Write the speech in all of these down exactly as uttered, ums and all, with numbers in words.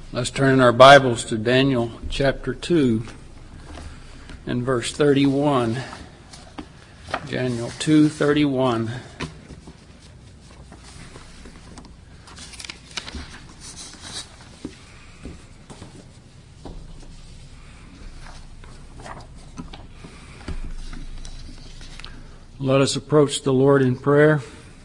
Let's turn in our Bibles to Daniel chapter two and verse thirty-one. Daniel two thirty-one. Let us approach the Lord in prayer.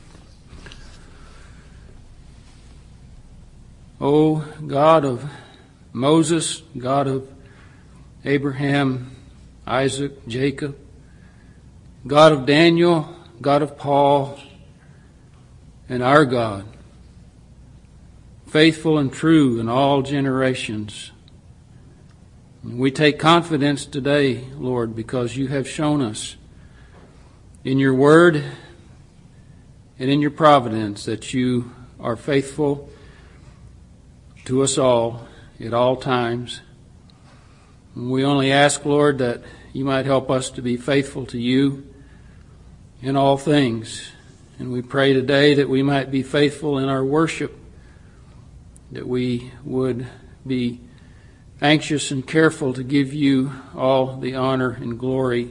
O God of Moses, God of Abraham, Isaac, Jacob, God of Daniel, God of Paul, and our God, faithful and true in all generations. We take confidence today, Lord, because you have shown us in your word and in your providence that you are faithful to us all at all times. We only ask, Lord, that you might help us to be faithful to you in all things. And we pray today that we might be faithful in our worship, that we would be anxious and careful to give you all the honor and glory.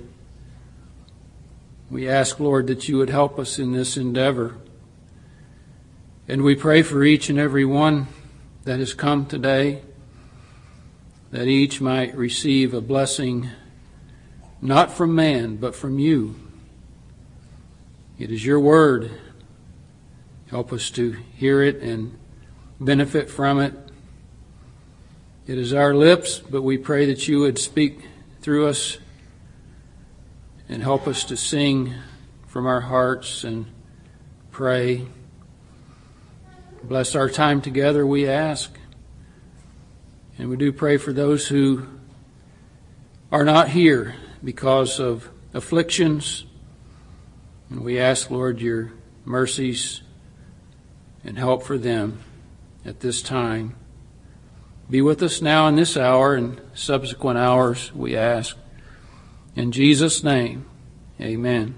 We ask, Lord, that you would help us in this endeavor. And we pray for each and every one that has come today, that each might receive a blessing not from man, but from you. It is your word. Help us to hear it and benefit from it. It is our lips, but we pray that you would speak through us and help us to sing from our hearts and pray. Bless our time together, we ask. And we do pray for those who are not here because of afflictions. And we ask, Lord, your mercies and help for them at this time. Be with us now in this hour and subsequent hours, we ask. In Jesus' name, amen.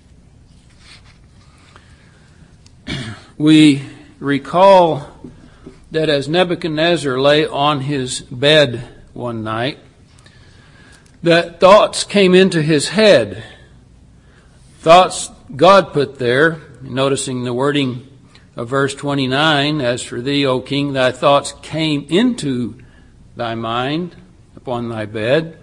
We recall that as Nebuchadnezzar lay on his bed one night, that thoughts came into his head. Thoughts God put there, noticing the wording of verse twenty-nine, as for thee, O king, thy thoughts came into thy mind upon thy bed.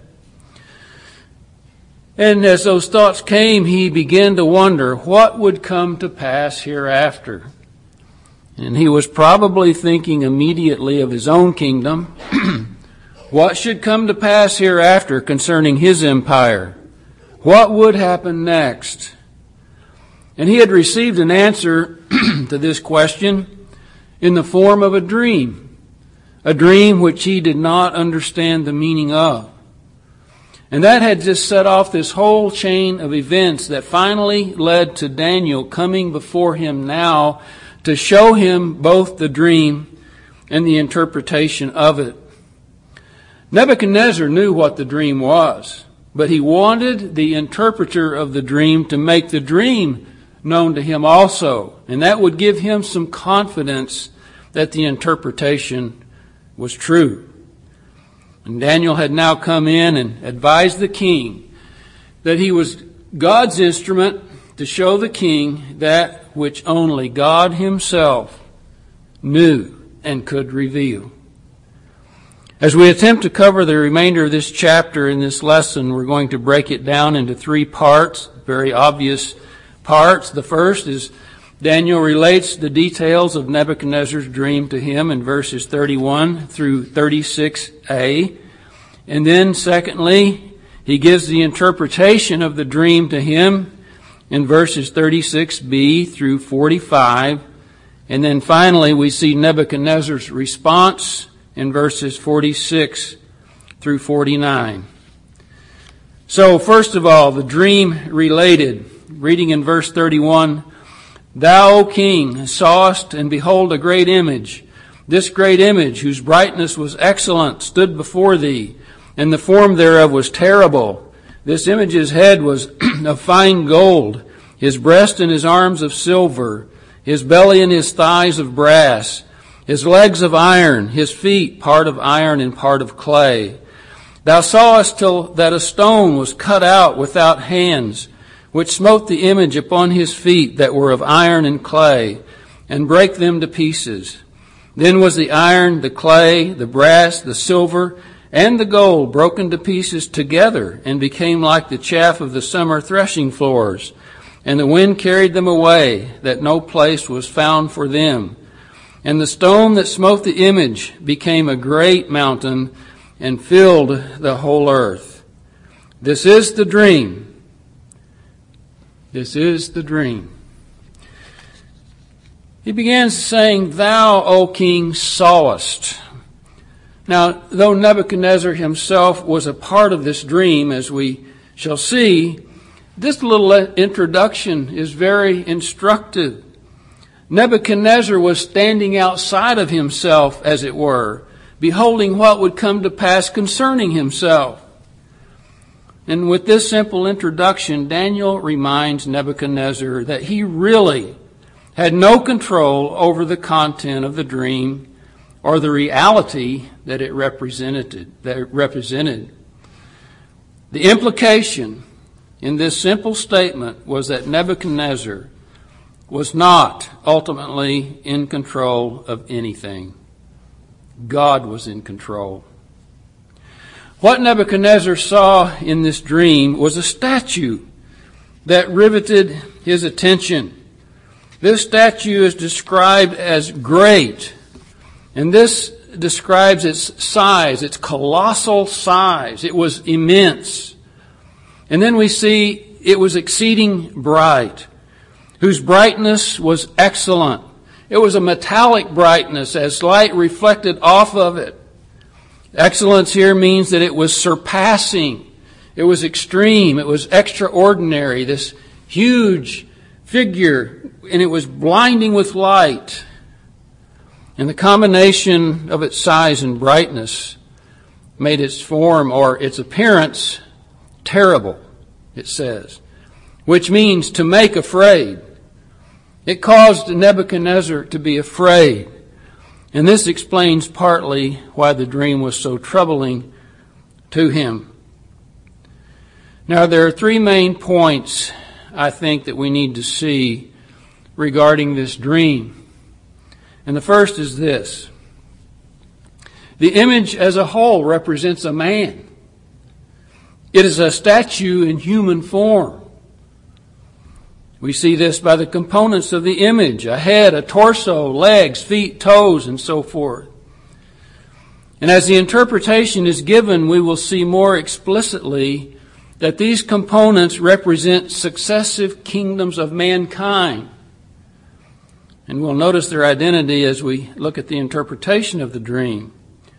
And as those thoughts came, he began to wonder what would come to pass hereafter. And he was probably thinking immediately of his own kingdom. What should come to pass hereafter concerning his empire? What would happen next? And he had received an answer to this question in the form of a dream. A dream which he did not understand the meaning of. And that had just set off this whole chain of events that finally led to Daniel coming before him now to show him both the dream and the interpretation of it. Nebuchadnezzar knew what the dream was, but he wanted the interpreter of the dream to make the dream known to him also. And that would give him some confidence that the interpretation was true. And Daniel had now come in and advised the king that he was God's instrument to show the king that which only God himself knew and could reveal. As we attempt to cover the remainder of this chapter in this lesson, we're going to break it down into three parts, very obvious parts. The first is Daniel relates the details of Nebuchadnezzar's dream to him in verses thirty-one through thirty-six a. And then secondly, he gives the interpretation of the dream to him in verses thirty-six b through forty-five. And then finally, we see Nebuchadnezzar's response in verses forty-six through forty-nine. So first of all, the dream related. Reading in verse thirty-one, Thou, O king, sawest, and behold, a great image. This great image, whose brightness was excellent, stood before thee, and the form thereof was terrible. This image's head was of fine gold, his breast and his arms of silver, his belly and his thighs of brass, his legs of iron, his feet part of iron and part of clay. Thou sawest till that a stone was cut out without hands, which smote the image upon his feet that were of iron and clay, and brake them to pieces. Then was the iron, the clay, the brass, the silver, and the gold broken to pieces together, and became like the chaff of the summer threshing floors. And the wind carried them away, that no place was found for them. And the stone that smote the image became a great mountain, and filled the whole earth. This is the dream. This is the dream. He begins saying, Thou, O king, sawest. Now, though Nebuchadnezzar himself was a part of this dream, as we shall see, this little introduction is very instructive. Nebuchadnezzar was standing outside of himself, as it were, beholding what would come to pass concerning himself. And with this simple introduction, Daniel reminds Nebuchadnezzar that he really had no control over the content of the dream or the reality that it represented. That it represented. The implication in this simple statement was that Nebuchadnezzar was not ultimately in control of anything. God was in control. What Nebuchadnezzar saw in this dream was a statue that riveted his attention. This statue is described as great, and this describes its size, its colossal size. It was immense. And then we see it was exceeding bright, whose brightness was excellent. It was a metallic brightness as light reflected off of it. Excellence here means that it was surpassing. It was extreme. It was extraordinary. This huge figure, and it was blinding with light. And the combination of its size and brightness made its form or its appearance terrible, it says, which means to make afraid. It caused Nebuchadnezzar to be afraid. And this explains partly why the dream was so troubling to him. Now, there are three main points, I think, that we need to see regarding this dream. And the first is this. The image as a whole represents a man. It is a statue in human form. We see this by the components of the image, a head, a torso, legs, feet, toes, and so forth. And as the interpretation is given, we will see more explicitly that these components represent successive kingdoms of mankind. And we'll notice their identity as we look at the interpretation of the dream.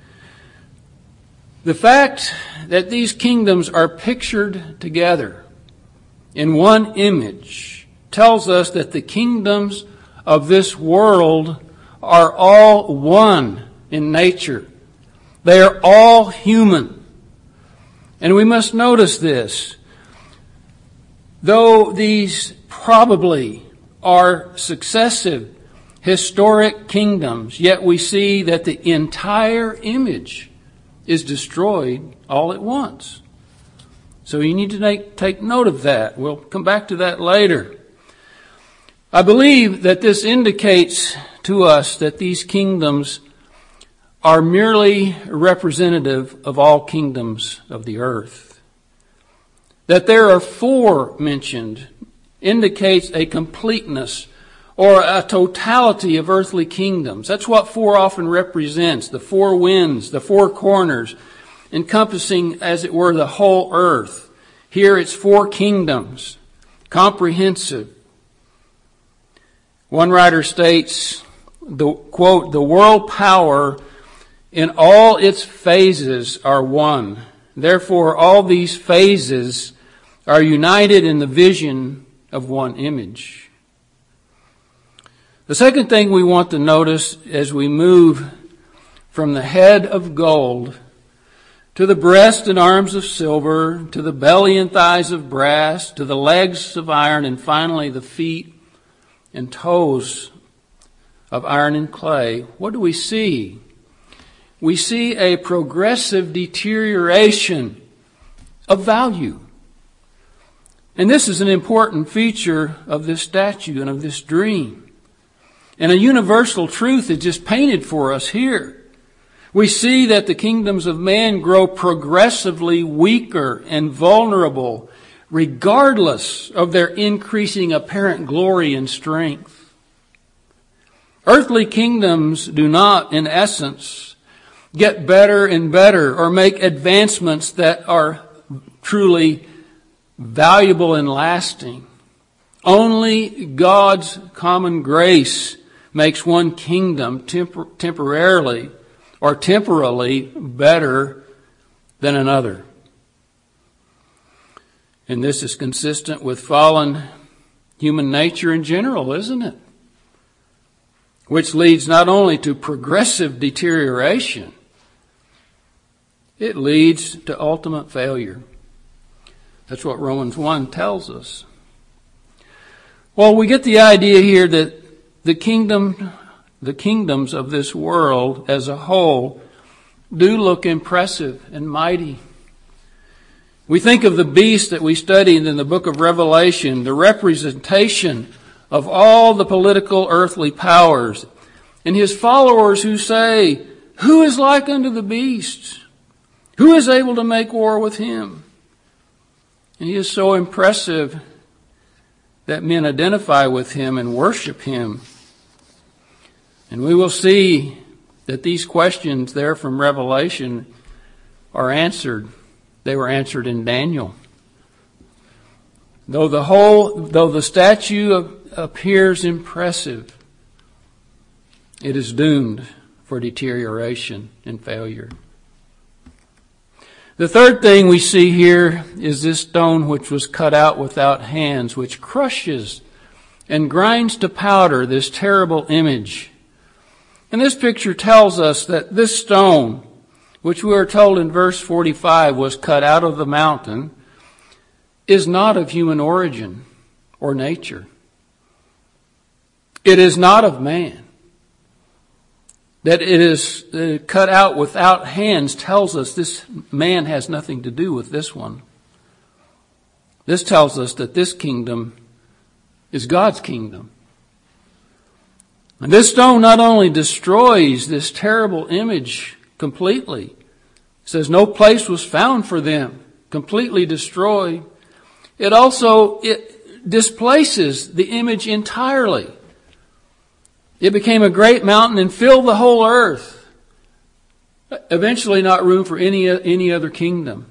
The fact that these kingdoms are pictured together in one image tells us that the kingdoms of this world are all one in nature. They are all human. And we must notice this. Though these probably are successive historic kingdoms, yet we see that the entire image is destroyed all at once. So you need to take, take note of that. We'll come back to that later. I believe that this indicates to us that these kingdoms are merely representative of all kingdoms of the earth. That there are four mentioned indicates a completeness or a totality of earthly kingdoms. That's what four often represents, the four winds, the four corners, encompassing, as it were, the whole earth. Here it's four kingdoms, comprehensive. One writer states, the quote, the world power in all its phases are one. Therefore, all these phases are united in the vision of one image. The second thing we want to notice as we move from the head of gold to the breast and arms of silver, to the belly and thighs of brass, to the legs of iron, and finally the feet and toes of iron and clay, what do we see? We see a progressive deterioration of value. And this is an important feature of this statue and of this dream. And a universal truth is just painted for us here. We see that the kingdoms of man grow progressively weaker and vulnerable, regardless of their increasing apparent glory and strength. Earthly kingdoms do not, in essence, get better and better or make advancements that are truly valuable and lasting. Only God's common grace makes one kingdom tempor- temporarily or temporally better than another. And this is consistent with fallen human nature in general, isn't it? Which leads not only to progressive deterioration, it leads to ultimate failure. That's what Romans one tells us. Well, we get the idea here that the kingdom, the kingdoms of this world as a whole do look impressive and mighty. We think of the beast that we studied in the book of Revelation, the representation of all the political earthly powers, and his followers who say, "Who is like unto the beast? Who is able to make war with him?" And he is so impressive that men identify with him and worship him. And we will see that these questions there from Revelation are answered. They were answered in Daniel. Though the whole, though the statue appears impressive, it is doomed for deterioration and failure. The third thing we see here is this stone which was cut out without hands, which crushes and grinds to powder this terrible image. And this picture tells us that this stone, which we are told in verse forty-five was cut out of the mountain, is not of human origin or nature. It is not of man. That it is cut out without hands tells us this man has nothing to do with this one. This tells us that this kingdom is God's kingdom. And this stone not only destroys this terrible image completely, it says no place was found for them, completely destroyed. It also it displaces the image entirely. It became a great mountain and filled the whole earth. Eventually not room for any, any other kingdom.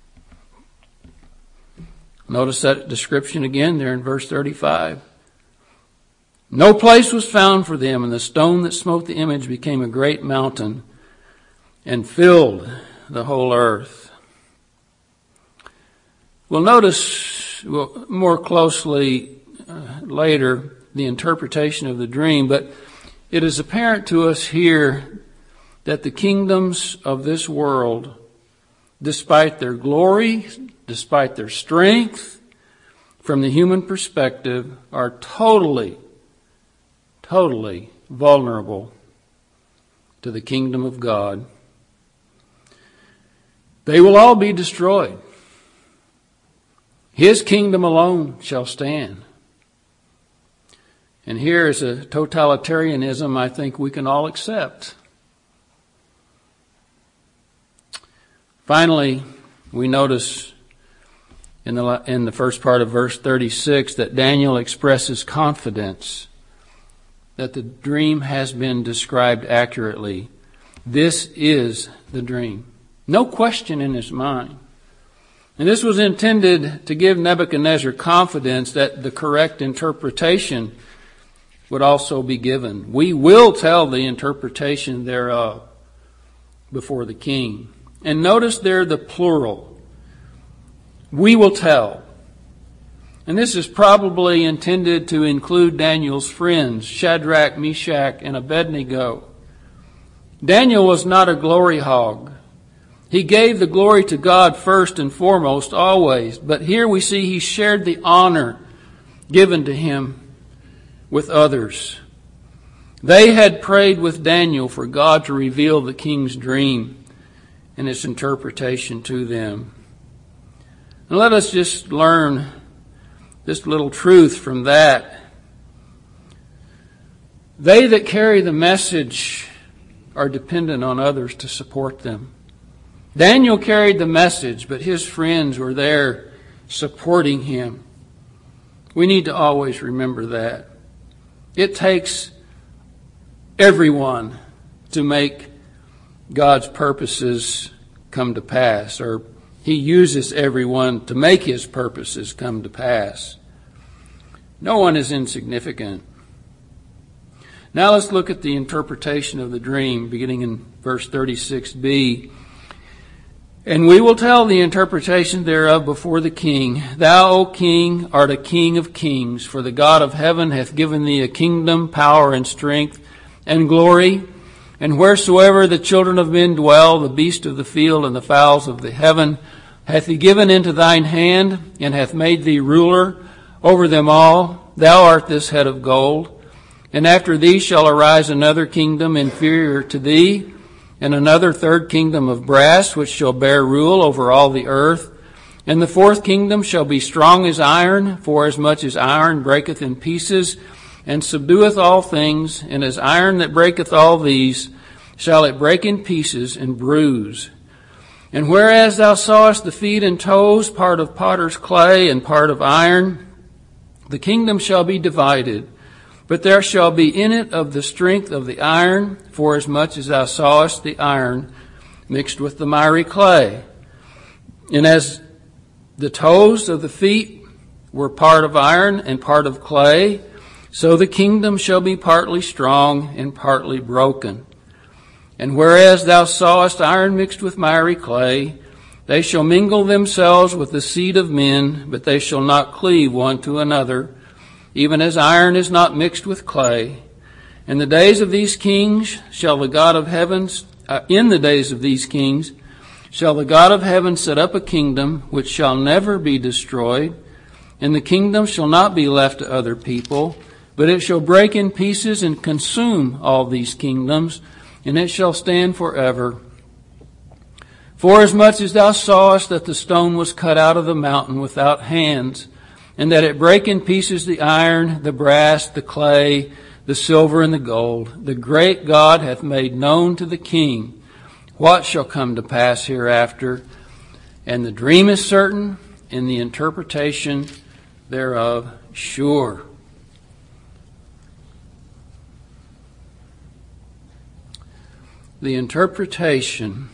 Notice that description again there in verse thirty-five. No place was found for them, and the stone that smote the image became a great mountain and filled the whole earth. We'll notice more closely uh, later the interpretation of the dream, but it is apparent to us here that the kingdoms of this world, despite their glory, despite their strength, from the human perspective, are totally, totally vulnerable to the kingdom of God. They will all be destroyed. His kingdom alone shall stand. And here is a totalitarianism I think we can all accept. Finally, we notice in the, in the first part of verse thirty-six that Daniel expresses confidence that the dream has been described accurately. This is the dream. No question in his mind. And this was intended to give Nebuchadnezzar confidence that the correct interpretation would also be given. We will tell the interpretation thereof before the king. And notice there the plural. We will tell. And this is probably intended to include Daniel's friends, Shadrach, Meshach, and Abednego. Daniel was not a glory hog. He gave the glory to God first and foremost, always. But here we see he shared the honor given to him with others. They had prayed with Daniel for God to reveal the king's dream and its interpretation to them. And let us just learn this little truth from that. They that carry the message are dependent on others to support them. Daniel carried the message, but his friends were there supporting him. We need to always remember that. It takes everyone to make God's purposes come to pass, or He uses everyone to make His purposes come to pass. No one is insignificant. Now let's look at the interpretation of the dream, beginning in verse thirty-six b. And we will tell the interpretation thereof before the king. Thou, O king, art a king of kings, for the God of heaven hath given thee a kingdom, power, and strength, and glory. And wheresoever the children of men dwell, the beast of the field and the fowls of the heaven, hath he given into thine hand, and hath made thee ruler over them all. Thou art this head of gold. And after thee shall arise another kingdom inferior to thee, and another third kingdom of brass, which shall bear rule over all the earth. And the fourth kingdom shall be strong as iron, forasmuch as iron breaketh in pieces, and subdueth all things, and as iron that breaketh all these, shall it break in pieces and bruise. And whereas thou sawest the feet and toes, part of potter's clay and part of iron, the kingdom shall be divided. But there shall be in it of the strength of the iron, forasmuch as thou sawest the iron mixed with the miry clay. And as the toes of the feet were part of iron and part of clay, so the kingdom shall be partly strong and partly broken. And whereas thou sawest iron mixed with miry clay, they shall mingle themselves with the seed of men, but they shall not cleave one to another, even as iron is not mixed with clay. In the days of these kings shall the God of heavens, uh, in the days of these kings, shall the God of heaven set up a kingdom which shall never be destroyed, and the kingdom shall not be left to other people, but it shall break in pieces and consume all these kingdoms, and it shall stand forever. Forasmuch as thou sawest that the stone was cut out of the mountain without hands, and that it break in pieces the iron, the brass, the clay, the silver, and the gold, the great God hath made known to the king what shall come to pass hereafter. And the dream is certain, and the interpretation thereof sure. The interpretation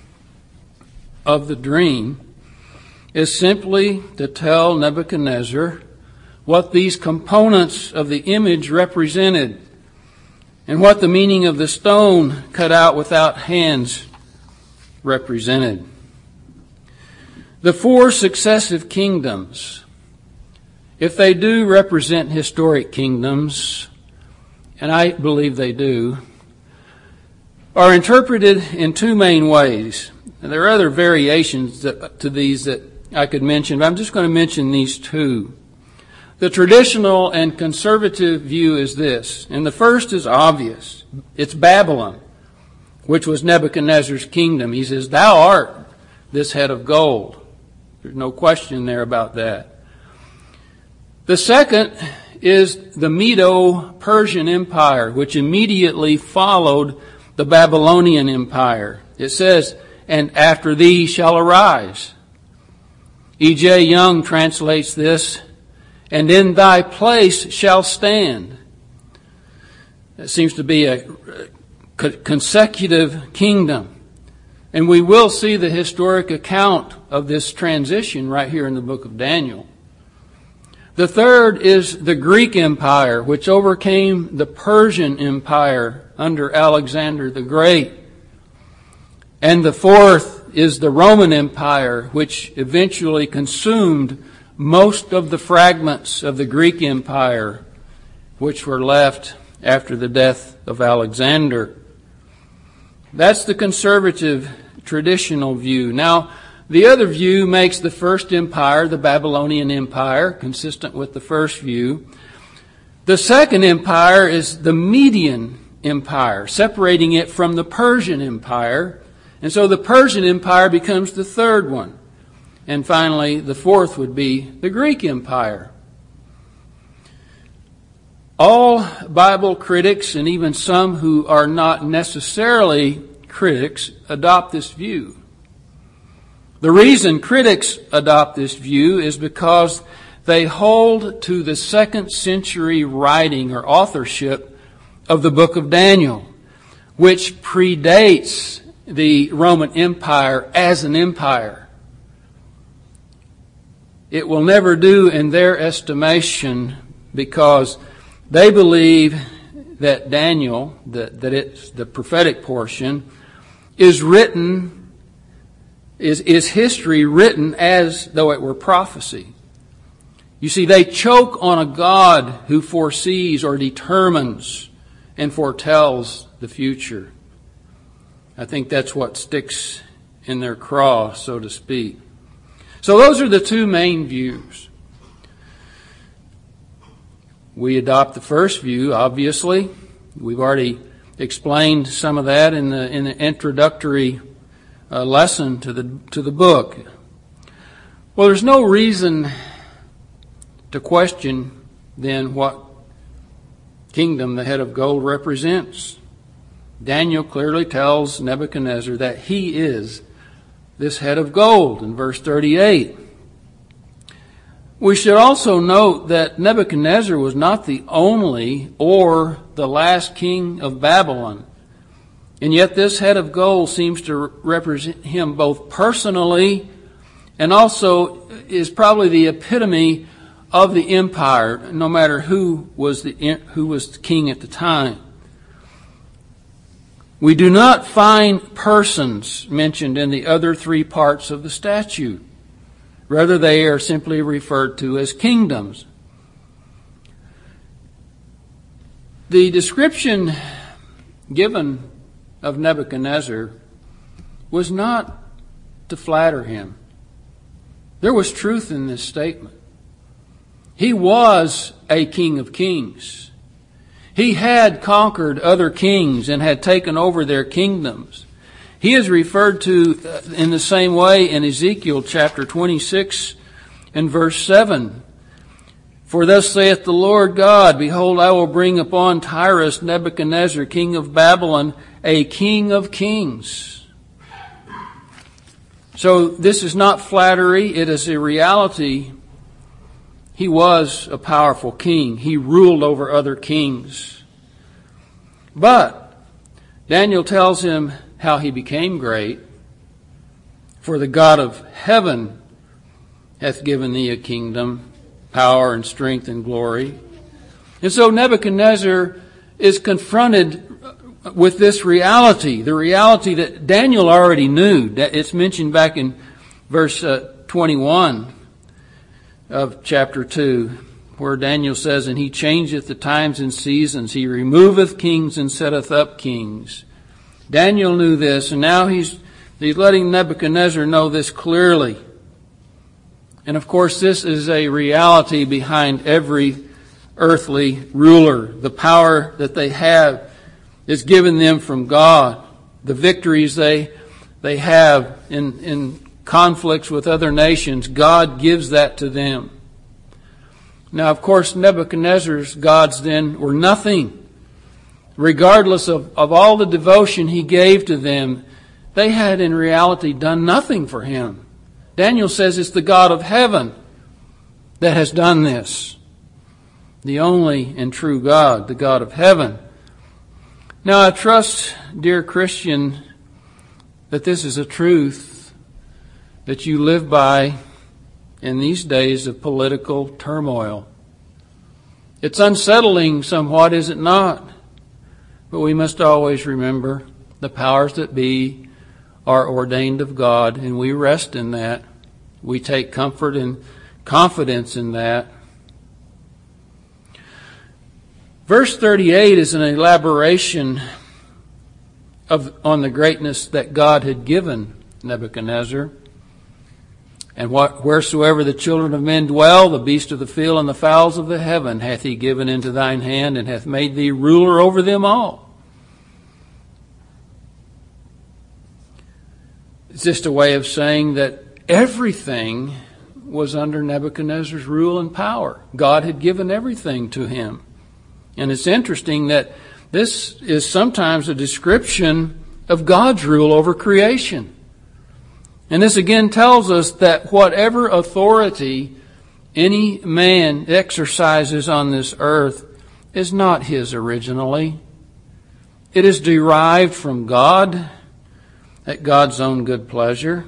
of the dream is simply to tell Nebuchadnezzar what these components of the image represented and what the meaning of the stone cut out without hands represented. The four successive kingdoms, if they do represent historic kingdoms, and I believe they do, are interpreted in two main ways. And there are other variations that, to these that I could mention, but I'm just going to mention these two. The traditional and conservative view is this, and the first is obvious. It's Babylon, which was Nebuchadnezzar's kingdom. He says, thou art this head of gold. There's no question there about that. The second is the Medo-Persian Empire, which immediately followed the Babylonian Empire. It says, and after thee shall arise. E J Young translates this, and in thy place shall stand. That seems to be a consecutive kingdom. And we will see the historic account of this transition right here in the book of Daniel. The third is the Greek Empire, which overcame the Persian Empire under Alexander the Great. And the fourth is the Roman Empire, which eventually consumed most of the fragments of the Greek Empire, which were left after the death of Alexander. That's the conservative traditional view. Now, the other view makes the first empire, the Babylonian Empire, consistent with the first view. The second empire is the Median Empire, separating it from the Persian Empire. And so the Persian Empire becomes the third one. And finally, the fourth would be the Greek Empire. All Bible critics, and even some who are not necessarily critics, adopt this view. The reason critics adopt this view is because they hold to the second century writing or authorship of the book of Daniel, which predates the Roman Empire as an empire. It will never do in their estimation because they believe that Daniel, that, that it's the prophetic portion, is written, is, is history written as though it were prophecy. You see, they choke on a God who foresees or determines and foretells the future. I think that's what sticks in their craw, so to speak. So those are the two main views. We adopt the first view, obviously. We've already explained some of that in the in the introductory uh, lesson to the to the book. Well, there's no reason to question then what kingdom the head of gold represents. Daniel clearly tells Nebuchadnezzar that he is this head of gold in verse thirty-eight. We should also note that Nebuchadnezzar was not the only or the last king of Babylon. And yet this head of gold seems to represent him both personally and also is probably the epitome of the empire, no matter who was the who was the king at the time. We do not find persons mentioned in the other three parts of the statute. Rather, they are simply referred to as kingdoms. The description given of Nebuchadnezzar was not to flatter him. There was truth in this statement. He was a king of kings. He had conquered other kings and had taken over their kingdoms. He is referred to in the same way in Ezekiel chapter twenty-six and verse seven. For thus saith the Lord God, behold, I will bring upon Tyrus Nebuchadnezzar, king of Babylon, a king of kings. So this is not flattery, it is a reality. He was a powerful king. He ruled over other kings. But Daniel tells him how he became great. For the God of heaven hath given thee a kingdom, power and strength and glory. And so Nebuchadnezzar is confronted with this reality, the reality that Daniel already knew. It's mentioned back in verse twenty-one of chapter two, where Daniel says, and he changeth the times and seasons. He removeth kings and setteth up kings. Daniel knew this, and now he's, he's letting Nebuchadnezzar know this clearly. And of course, this is a reality behind every earthly ruler. The power that they have is given them from God. The victories they they have in, in conflicts with other nations, God gives that to them. Now, of course, Nebuchadnezzar's gods then were nothing. Regardless of, of all the devotion he gave to them, they had in reality done nothing for him. Daniel says it's the God of heaven that has done this. The only and true God, the God of heaven. Now, I trust, dear Christian, that this is a truth that you live by in these days of political turmoil. It's unsettling somewhat, is it not? But we must always remember the powers that be are ordained of God, and we rest in that. We take comfort and confidence in that. Verse thirty-eight is an elaboration of on the greatness that God had given Nebuchadnezzar. And what, wheresoever the children of men dwell, the beasts of the field and the fowls of the heaven hath he given into thine hand, and hath made thee ruler over them all. It's just a way of saying that everything was under Nebuchadnezzar's rule and power. God had given everything to him. And it's interesting that this is sometimes a description of God's rule over creation. And this again tells us that whatever authority any man exercises on this earth is not his originally. It is derived from God at God's own good pleasure.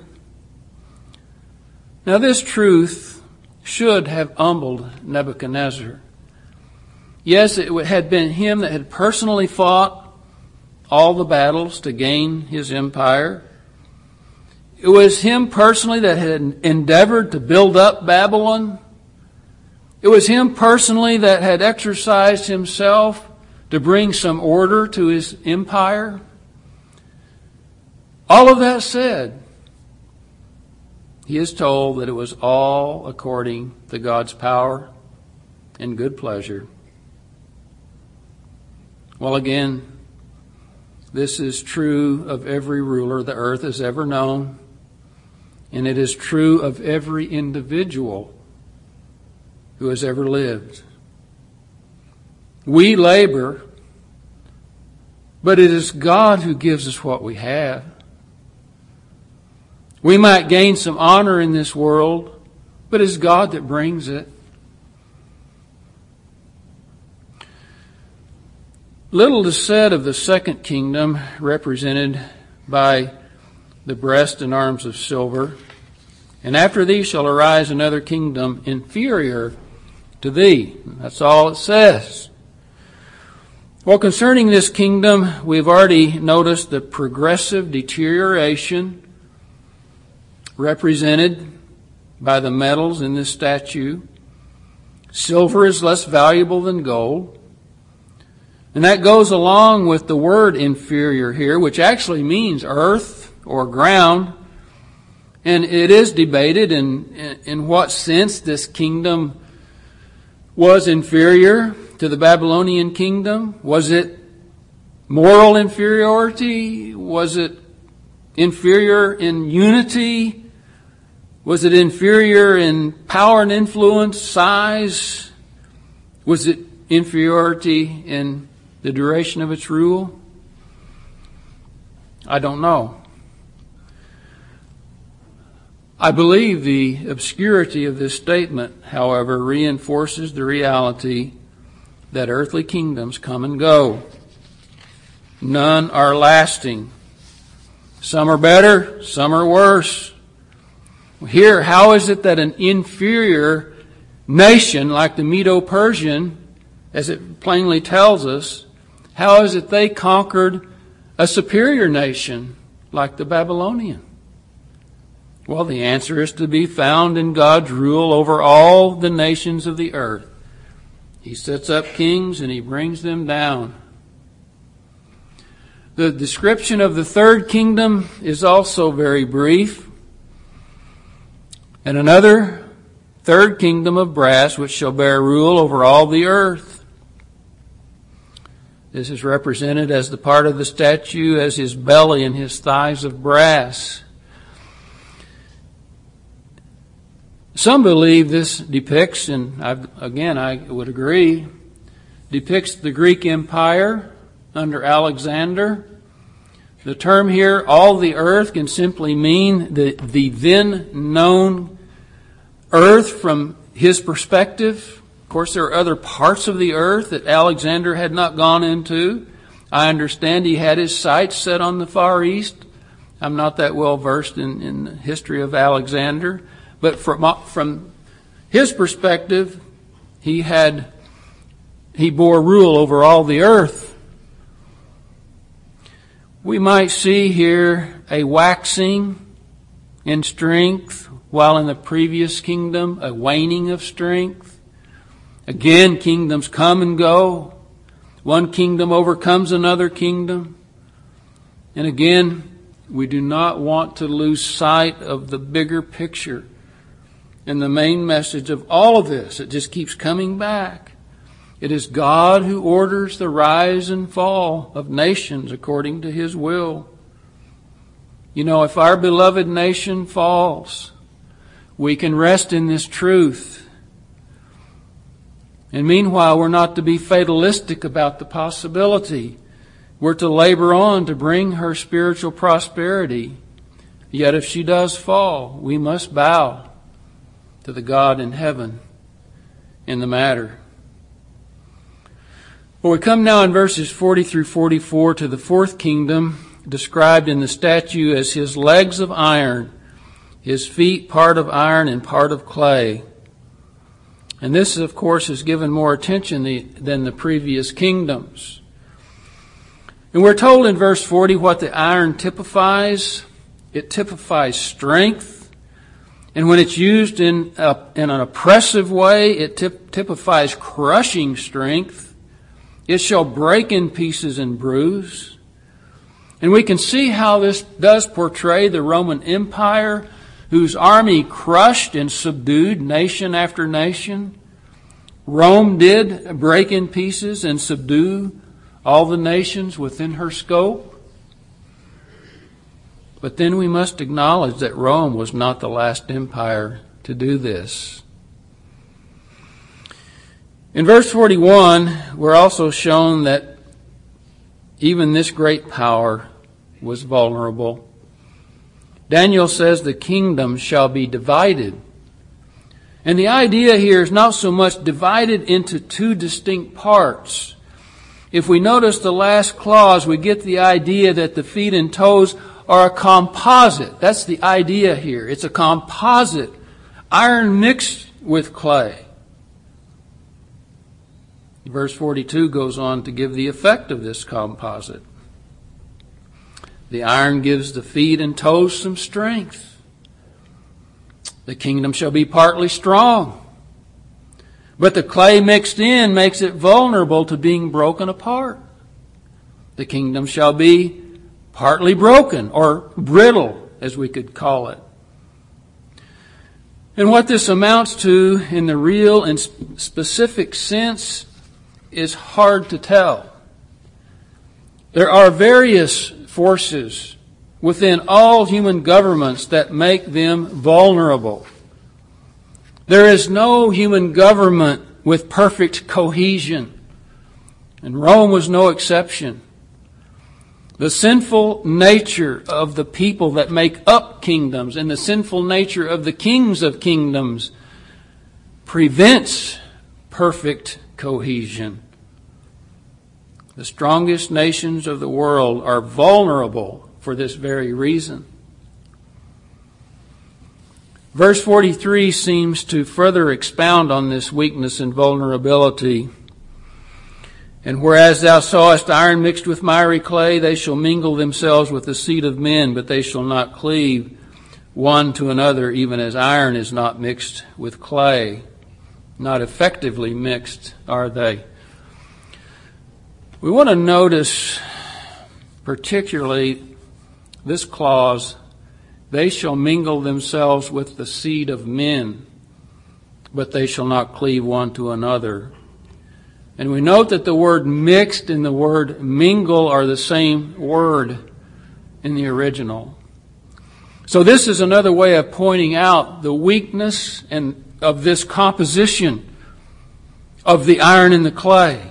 Now this truth should have humbled Nebuchadnezzar. Yes, it had been him that had personally fought all the battles to gain his empire. It was him personally that had endeavored to build up Babylon. It was him personally that had exercised himself to bring some order to his empire. All of that said, he is told that it was all according to God's power and good pleasure. Well, again, this is true of every ruler the earth has ever known, and it is true of every individual who has ever lived. We labor, but it is God who gives us what we have. We might gain some honor in this world, but it's God that brings it. Little is said of the second kingdom, represented by the breast and arms of silver. And after thee shall arise another kingdom inferior to thee. That's all it says. Well, concerning this kingdom, we've already noticed the progressive deterioration represented by the metals in this statue. Silver is less valuable than gold. And that goes along with the word inferior here, which actually means earth or ground. And it is debated in, in, in what sense this kingdom was inferior to the Babylonian kingdom. Was it moral inferiority? Was it inferior in unity? Was it inferior in power and influence, size? Was it inferiority in the duration of its rule? I don't know. I believe the obscurity of this statement, however, reinforces the reality that earthly kingdoms come and go. None are lasting. Some are better, some are worse. Here, how is it that an inferior nation like the Medo-Persian, as it plainly tells us, how is it they conquered a superior nation like the Babylonian? Well, the answer is to be found in God's rule over all the nations of the earth. He sets up kings and he brings them down. The description of the third kingdom is also very brief. And another third kingdom of brass, which shall bear rule over all the earth. This is represented as the part of the statue as his belly and his thighs of brass. Some believe this depicts, and I've, again I would agree, depicts the Greek Empire under Alexander. The term here, all the earth, can simply mean the, the then known earth from his perspective. Of course, there are other parts of the earth that Alexander had not gone into. I understand he had his sights set on the Far East. I'm not that well versed in, in the history of Alexander. But from, from his perspective, he had, he bore rule over all the earth. We might see here a waxing in strength, while in the previous kingdom, a waning of strength. Again, kingdoms come and go. One kingdom overcomes another kingdom. And again, we do not want to lose sight of the bigger picture. And the main message of all of this, it just keeps coming back. It is God who orders the rise and fall of nations according to his will. You know, if our beloved nation falls, we can rest in this truth. And meanwhile, we're not to be fatalistic about the possibility. We're to labor on to bring her spiritual prosperity. Yet if she does fall, we must bow to the God in heaven in the matter. Well, we come now in verses forty through forty-four to the fourth kingdom, described in the statue as his legs of iron, his feet part of iron and part of clay. And this, of course, is given more attention than the previous kingdoms. And we're told in verse forty what the iron typifies. It typifies strength. And when it's used in, a, in an oppressive way, it tip, typifies crushing strength. It shall break in pieces and bruise. And we can see how this does portray the Roman Empire, whose army crushed and subdued nation after nation. Rome did break in pieces and subdue all the nations within her scope. But then we must acknowledge that Rome was not the last empire to do this. In verse forty-one, we're also shown that even this great power was vulnerable. Daniel says the kingdom shall be divided. And the idea here is not so much divided into two distinct parts. If we notice the last clause, we get the idea that the feet and toes are a composite. That's the idea here. It's a composite, iron mixed with clay. Verse forty-two goes on to give the effect of this composite. The iron gives the feet and toes some strength. The kingdom shall be partly strong. But the clay mixed in makes it vulnerable to being broken apart. The kingdom shall be partly broken, or brittle, as we could call it. And what this amounts to in the real and specific sense is hard to tell. There are various forces within all human governments that make them vulnerable. There is no human government with perfect cohesion, and Rome was no exception. The sinful nature of the people that make up kingdoms and the sinful nature of the kings of kingdoms prevents perfect cohesion. The strongest nations of the world are vulnerable for this very reason. Verse forty-three seems to further expound on this weakness and vulnerability. And whereas thou sawest iron mixed with miry clay, they shall mingle themselves with the seed of men, but they shall not cleave one to another, even as iron is not mixed with clay. Not effectively mixed are they. We want to notice particularly this clause, they shall mingle themselves with the seed of men, but they shall not cleave one to another. And we note that the word mixed and the word mingle are the same word in the original. So this is another way of pointing out the weakness and of this composition of the iron and the clay.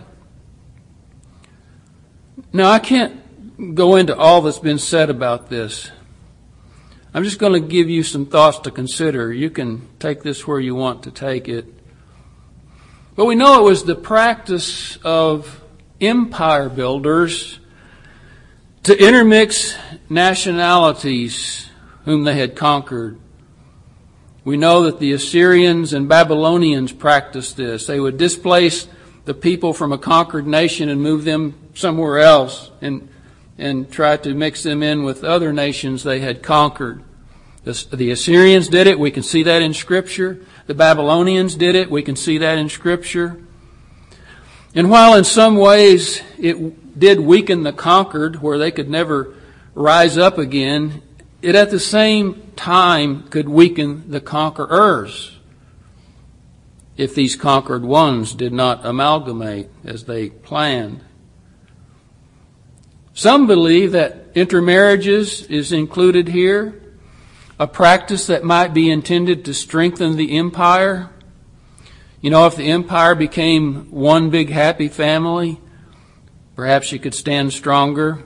Now, I can't go into all that's been said about this. I'm just going to give you some thoughts to consider. You can take this where you want to take it. But we know it was the practice of empire builders to intermix nationalities whom they had conquered. We know that the Assyrians and Babylonians practiced this. They would displace the people from a conquered nation and move them somewhere else and and try to mix them in with other nations they had conquered. The, the Assyrians did it. We can see that in Scripture. The Babylonians did it. We can see that in Scripture. And while in some ways it did weaken the conquered, where they could never rise up again, it at the same time could weaken the conquerors if these conquered ones did not amalgamate as they planned. Some believe that intermarriages is included here, a practice that might be intended to strengthen the empire. You know, if the empire became one big happy family, perhaps you could stand stronger.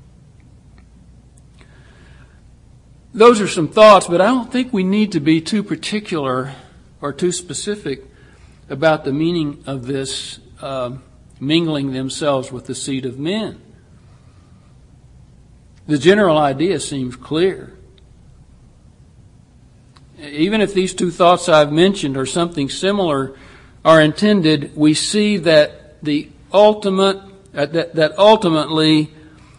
Those are some thoughts, but I don't think we need to be too particular or too specific about the meaning of this uh, mingling themselves with the seed of men. The general idea seems clear. Even if these two thoughts I've mentioned or something similar are intended, we see that the ultimate uh, that, that ultimately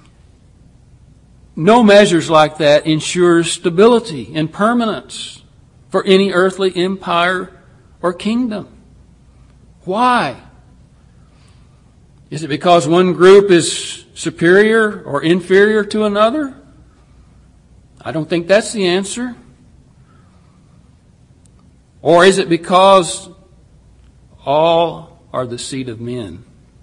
no measures like that ensures stability and permanence for any earthly empire or kingdom. Why? Is it because one group is superior or inferior to another? I don't think that's the answer. Or is it because all are the seed of men?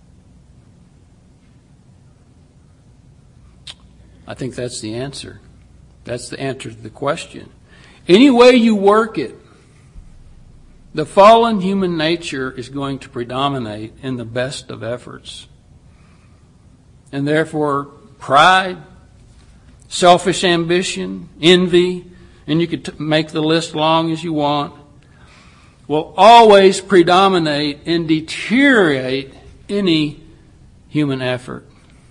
I think that's the answer. That's the answer to the question. Any way you work it, the fallen human nature is going to predominate in the best of efforts. And therefore, pride, selfish ambition, envy, and you could t- make the list long as you want, will always predominate and deteriorate any human effort.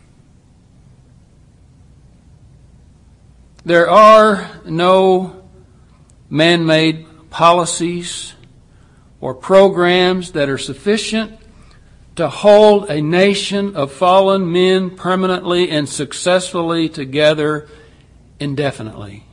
There are no man-made policies or programs that are sufficient to hold a nation of fallen men permanently and successfully together indefinitely.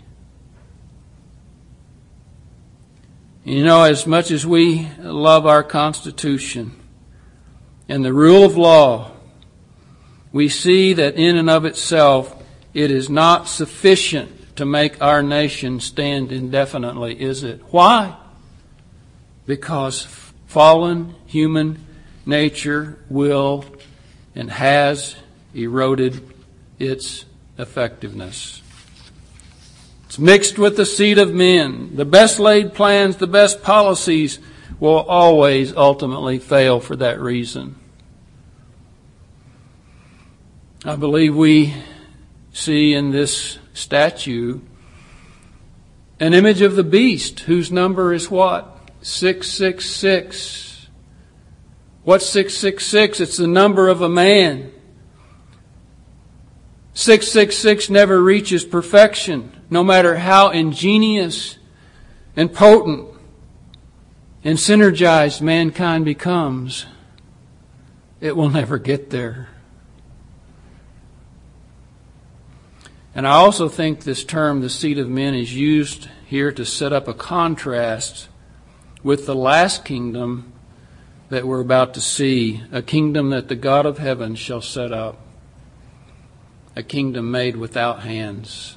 You know, as much as we love our Constitution and the rule of law, we see that in and of itself it is not sufficient to make our nation stand indefinitely, is it? Why? Because fallen human nature will and has eroded its effectiveness. It's mixed with the seed of men. The best laid plans, the best policies will always ultimately fail for that reason. I believe we see in this statue an image of the beast whose number is what? six six six. What's six six six? It's the number of a man. six six six never reaches perfection, no matter how ingenious and potent and synergized mankind becomes. It will never get there. And I also think this term, the seed of men, is used here to set up a contrast with the last kingdom that we're about to see, a kingdom that the God of heaven shall set up, a kingdom made without hands.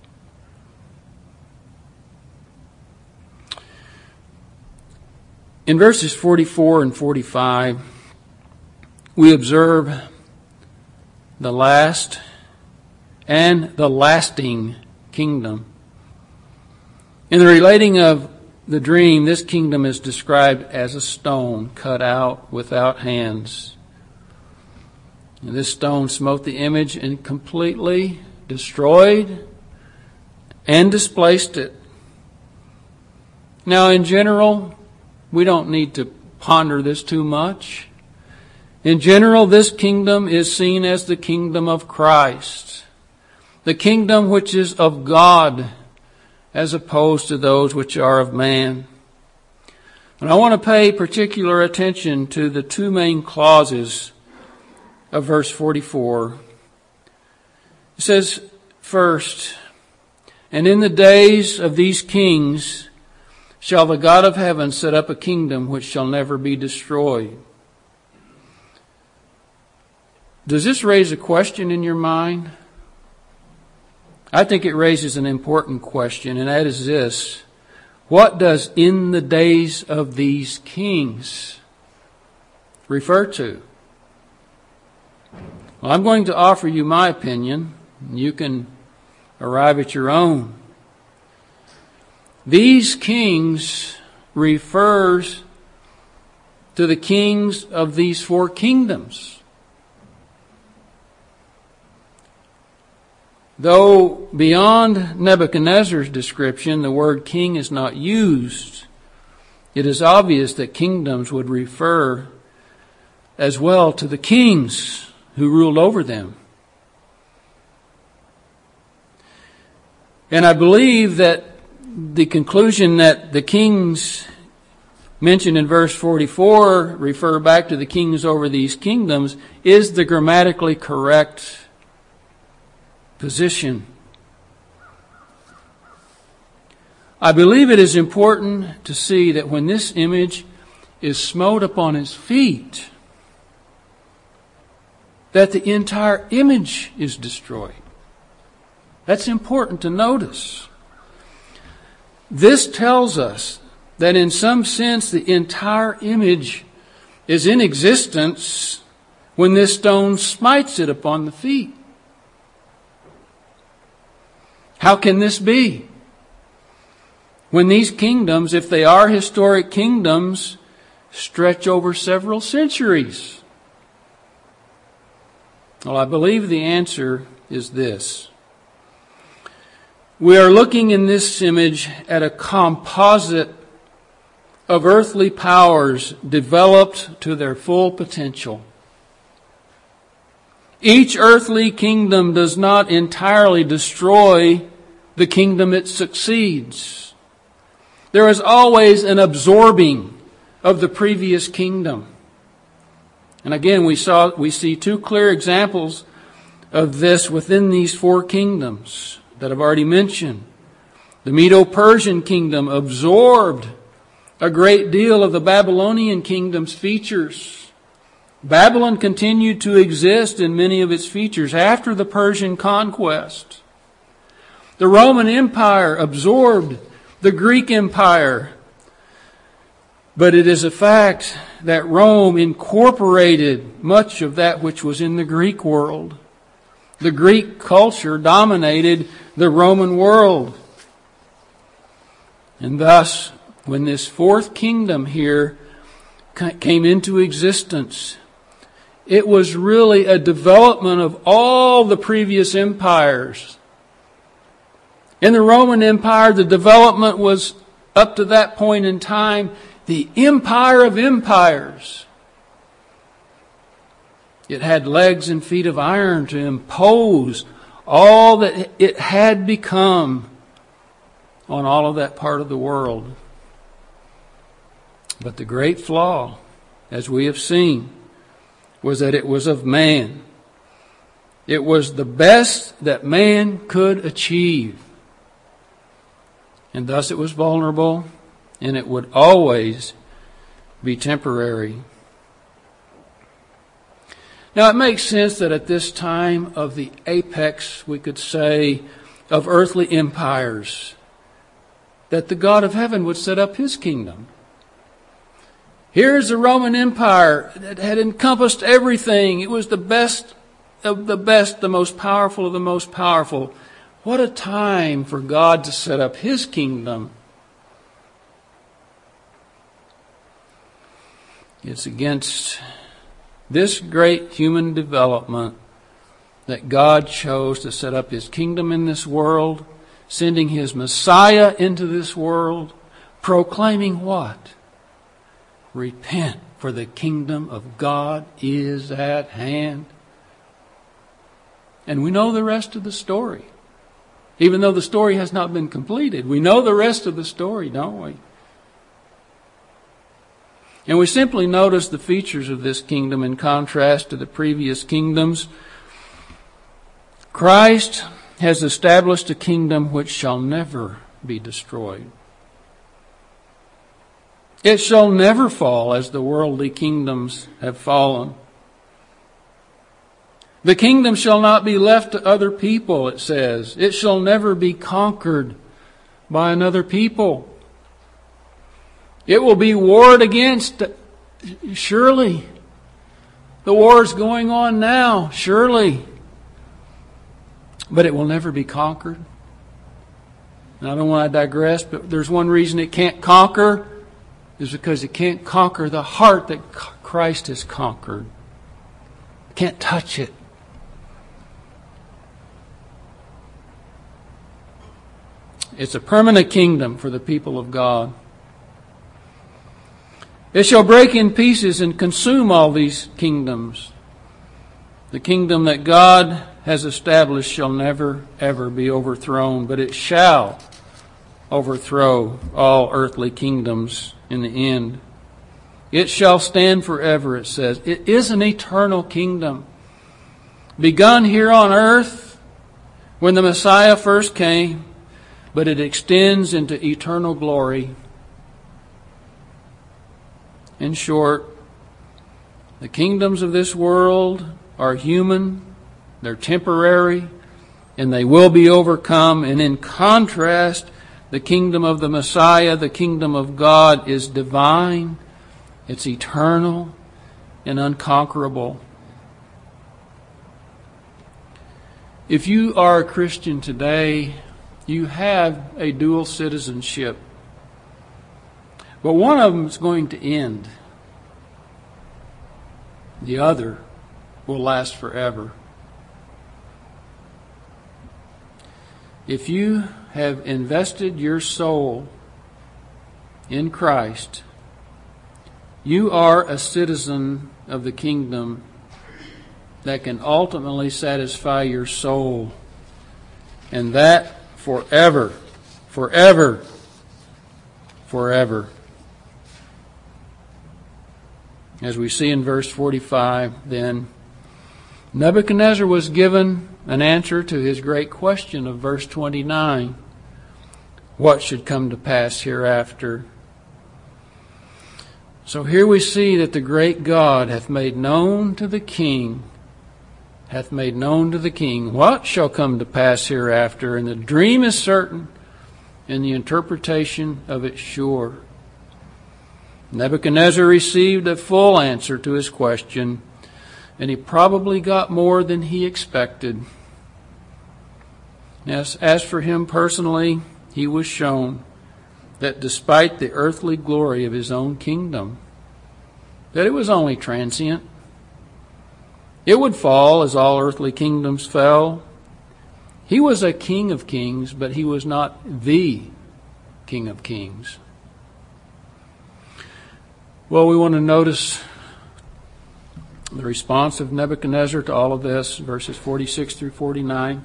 In verses forty-four and forty-five, we observe the last and the lasting kingdom. In the relating of the dream, this kingdom is described as a stone cut out without hands. And this stone smote the image and completely destroyed and displaced it. Now, in general, we don't need to ponder this too much. In general, this kingdom is seen as the kingdom of Christ, the kingdom which is of God, as opposed to those which are of man. And I want to pay particular attention to the two main clauses of verse forty-four. It says, first, and in the days of these kings shall the God of heaven set up a kingdom which shall never be destroyed. Does this raise a question in your mind? I think it raises an important question, and that is this. What does in the days of these kings refer to? Well, I'm going to offer you my opinion. You can arrive at your own. These kings refers to the kings of these four kingdoms. Though beyond Nebuchadnezzar's description, the word king is not used, it is obvious that kingdoms would refer as well to the kings who ruled over them. And I believe that the conclusion that the kings mentioned in verse forty-four refer back to the kings over these kingdoms is the grammatically correct position. I believe it is important to see that when this image is smote upon his feet, that the entire image is destroyed. That's important to notice. This tells us that in some sense the entire image is in existence when this stone smites it upon the feet. How can this be? When these kingdoms, if they are historic kingdoms, stretch over several centuries? Well, I believe the answer is this. We are looking in this image at a composite of earthly powers developed to their full potential. Each earthly kingdom does not entirely destroy the kingdom it succeeds. There is always an absorbing of the previous kingdom. And again, we saw we see two clear examples of this within these four kingdoms that I've already mentioned. The Medo-Persian kingdom absorbed a great deal of the Babylonian kingdom's features. Babylon continued to exist in many of its features after the Persian conquest. The Roman Empire absorbed the Greek Empire. But it is a fact that Rome incorporated much of that which was in the Greek world. The Greek culture dominated the Roman world. And thus, when this fourth kingdom here came into existence, it was really a development of all the previous empires. In the Roman Empire, the development was, up to that point in time, the empire of empires. It had legs and feet of iron to impose all that it had become on all of that part of the world. But the great flaw, as we have seen, was that it was of man. It was the best that man could achieve. And thus it was vulnerable, and it would always be temporary. Now it makes sense that at this time of the apex, we could say, of earthly empires, that the God of heaven would set up his kingdom. Here's the Roman Empire that had encompassed everything. It was the best of the best, the most powerful of the most powerful. What a time for God to set up his kingdom. It's against this great human development that God chose to set up his kingdom in this world, sending his Messiah into this world, proclaiming what? Repent, for the kingdom of God is at hand. And we know the rest of the story. Even though the story has not been completed, we know the rest of the story, don't we? And we simply notice the features of this kingdom in contrast to the previous kingdoms. Christ has established a kingdom which shall never be destroyed. It shall never fall as the worldly kingdoms have fallen. The kingdom shall not be left to other people, it says. It shall never be conquered by another people. It will be warred against, surely. The war is going on now, surely. But it will never be conquered. And I don't want to digress, but there's one reason it can't conquer, is because it can't conquer the heart that Christ has conquered. It can't touch it. It's a permanent kingdom for the people of God. It shall break in pieces and consume all these kingdoms. The kingdom that God has established shall never, ever be overthrown, but it shall overthrow all earthly kingdoms in the end. It shall stand forever, it says. It is an eternal kingdom, begun here on earth when the Messiah first came, but it extends into eternal glory. In short, the kingdoms of this world are human, they're temporary, and they will be overcome. And in contrast, the kingdom of the Messiah, the kingdom of God, is divine, it's eternal, and unconquerable. If you are a Christian today, you have a dual citizenship. But one of them is going to end. The other will last forever. If you have invested your soul in Christ, you are a citizen of the kingdom that can ultimately satisfy your soul. And that forever, forever, forever. As we see in verse forty-five, then, Nebuchadnezzar was given an answer to his great question of verse twenty-nine. What should come to pass hereafter? So here we see that the great God hath made known to the king, hath made known to the king what shall come to pass hereafter, and the dream is certain, and the interpretation of it sure. Nebuchadnezzar received a full answer to his question, and he probably got more than he expected. As, as for him personally, he was shown that despite the earthly glory of his own kingdom, that it was only transient. It would fall as all earthly kingdoms fell. He was a king of kings, but he was not the King of kings. Well, we want to notice the response of Nebuchadnezzar to all of this, verses forty-six through forty-nine.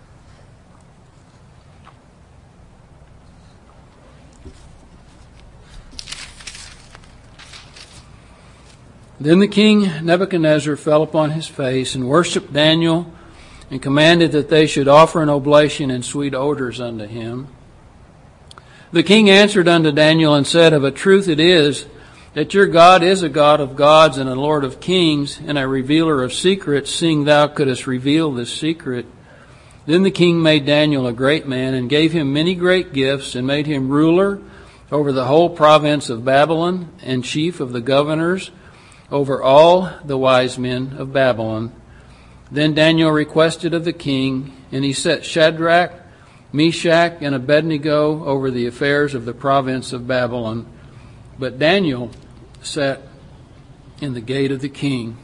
Then the king Nebuchadnezzar fell upon his face and worshipped Daniel, and commanded that they should offer an oblation and sweet odors unto him. The king answered unto Daniel and said, Of a truth it is, that your God is a God of gods and a Lord of kings, and a revealer of secrets, seeing thou couldst reveal this secret. Then the king made Daniel a great man, and gave him many great gifts, and made him ruler over the whole province of Babylon, and chief of the governors over all the wise men of Babylon. Then Daniel requested of the king, and he set Shadrach, Meshach, and Abednego over the affairs of the province of Babylon. But Daniel sat in the gate of the king.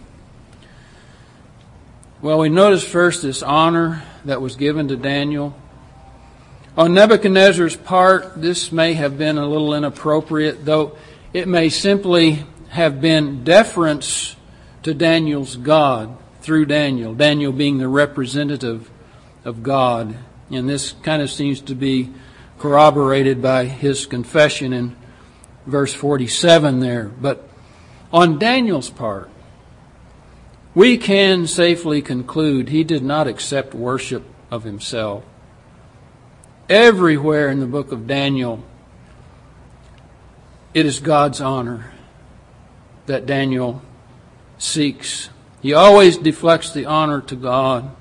Well, we notice first this honor that was given to Daniel. On Nebuchadnezzar's part, this may have been a little inappropriate, though it may simply have been deference to Daniel's God through Daniel, Daniel being the representative of God. And this kind of seems to be corroborated by his confession in verse forty-seven there. But on Daniel's part, we can safely conclude he did not accept worship of himself. Everywhere in the book of Daniel, it is God's honor that Daniel seeks. He always deflects the honor to God.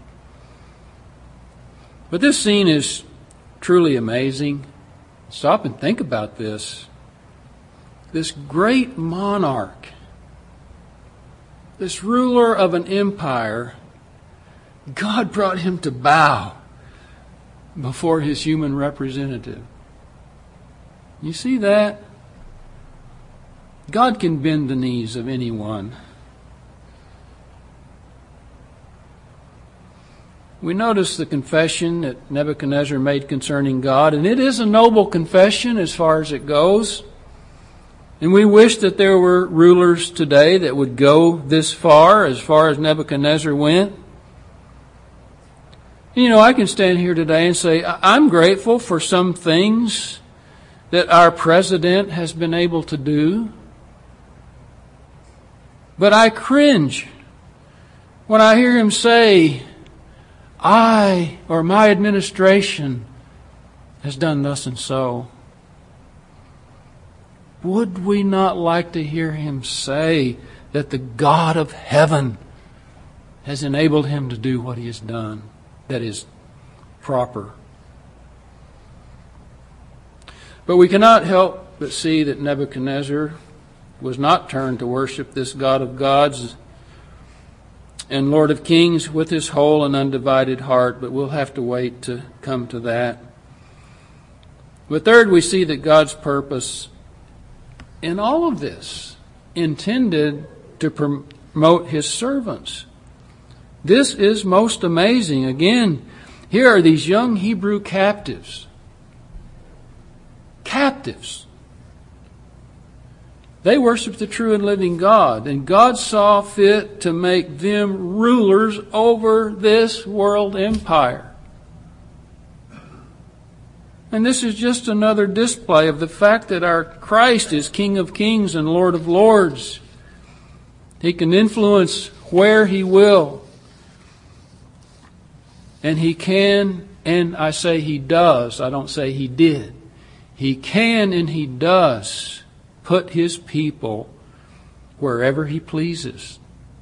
But this scene is truly amazing. Stop and think about this. This great monarch this ruler of an empire, God brought him to bow before his human representative. You see that? God can bend the knees of anyone. We notice the confession that Nebuchadnezzar made concerning God, and it is a noble confession as far as it goes. And we wish that there were rulers today that would go this far, as far as Nebuchadnezzar went. You know, I can stand here today and say, I'm grateful for some things that our president has been able to do. But I cringe when I hear him say, I or my administration has done thus and so. Would we not like to hear him say that the God of heaven has enabled him to do what he has done that is proper? But we cannot help but see that Nebuchadnezzar was not turned to worship this God of gods and Lord of kings with his whole and undivided heart, but we'll have to wait to come to that. But third, we see that God's purpose in all of this intended to promote his servants. This is most amazing. Again, here are these young Hebrew captives. Captives. They worshiped the true and living God, and God saw fit to make them rulers over this world empire. And this is just another display of the fact that our Christ is King of kings and Lord of lords. He can influence where he will. And he can, and I say he does, I don't say he did. He can and he does put his people wherever he pleases.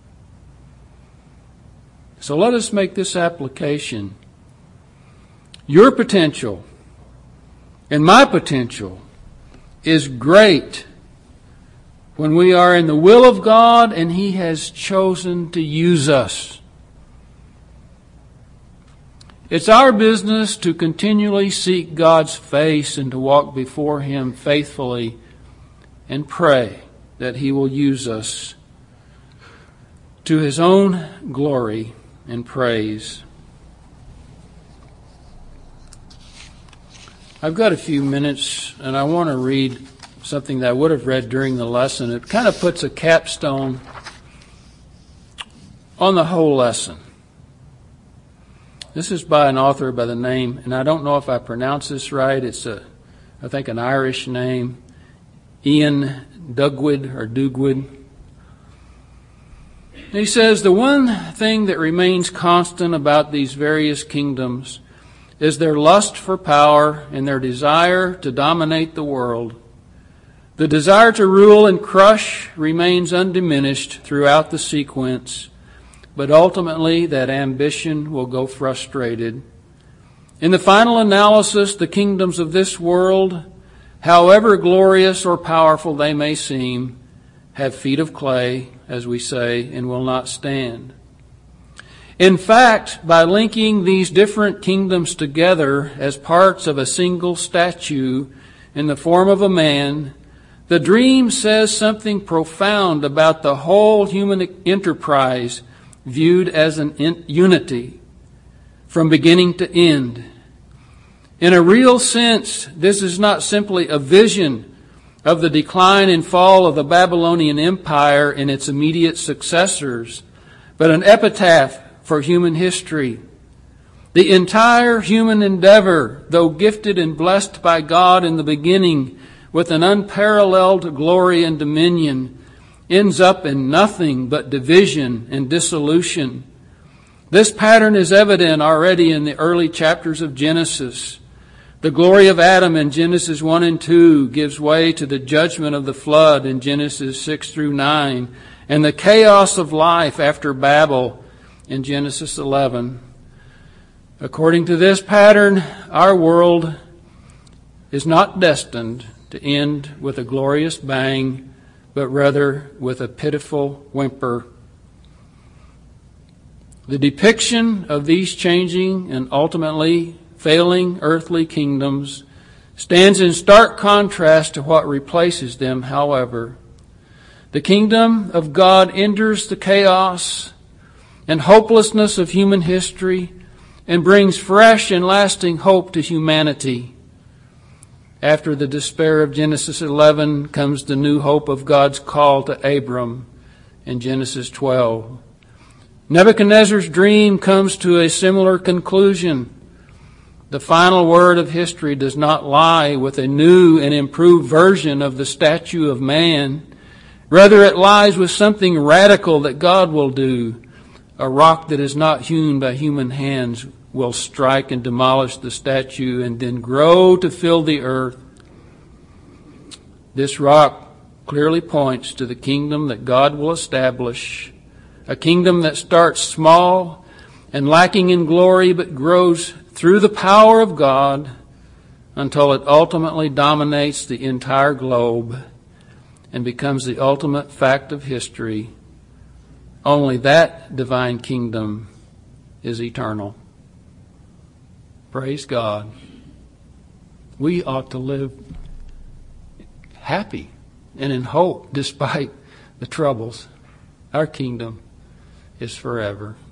So let us make this application. Your potential and my potential is great when we are in the will of God and he has chosen to use us. It's our business to continually seek God's face and to walk before him faithfully and pray that he will use us to his own glory and praise. I've got a few minutes and I want to read something that I would have read during the lesson. It kind of puts a capstone on the whole lesson. This is by an author by the name, and I don't know if I pronounce this right, it's a, I think an Irish name, Ian Dugwood or Dugwood. He says, the one thing that remains constant about these various kingdoms is their lust for power and their desire to dominate the world. The desire to rule and crush remains undiminished throughout the sequence, but ultimately that ambition will go frustrated. In the final analysis, the kingdoms of this world, however glorious or powerful they may seem, have feet of clay, as we say, and will not stand. In fact, by linking these different kingdoms together as parts of a single statue in the form of a man, the dream says something profound about the whole human enterprise viewed as an unity from beginning to end. In a real sense, this is not simply a vision of the decline and fall of the Babylonian Empire and its immediate successors, but an epitaph for human history. The entire human endeavor, though gifted and blessed by God in the beginning with an unparalleled glory and dominion, ends up in nothing but division and dissolution. This pattern is evident already in the early chapters of Genesis. The glory of Adam in Genesis one and two gives way to the judgment of the flood in Genesis six through nine, and the chaos of life after Babel in Genesis eleven. According to this pattern, our world is not destined to end with a glorious bang, but rather with a pitiful whimper The depiction of these changing and ultimately failing earthly kingdoms stands in stark contrast to what replaces them, however. The kingdom of God endures the chaos and hopelessness of human history and brings fresh and lasting hope to humanity. After the despair of Genesis eleven comes the new hope of God's call to Abram in Genesis twelve. Nebuchadnezzar's dream comes to a similar conclusion. The final word of history does not lie with a new and improved version of the statue of man. Rather, it lies with something radical that God will do. A rock that is not hewn by human hands will strike and demolish the statue and then grow to fill the earth. This rock clearly points to the kingdom that God will establish, a kingdom that starts small and lacking in glory but grows through the power of God until it ultimately dominates the entire globe and becomes the ultimate fact of history. Only that divine kingdom is eternal. Praise God. We ought to live happy and in hope despite the troubles. Our kingdom is forever.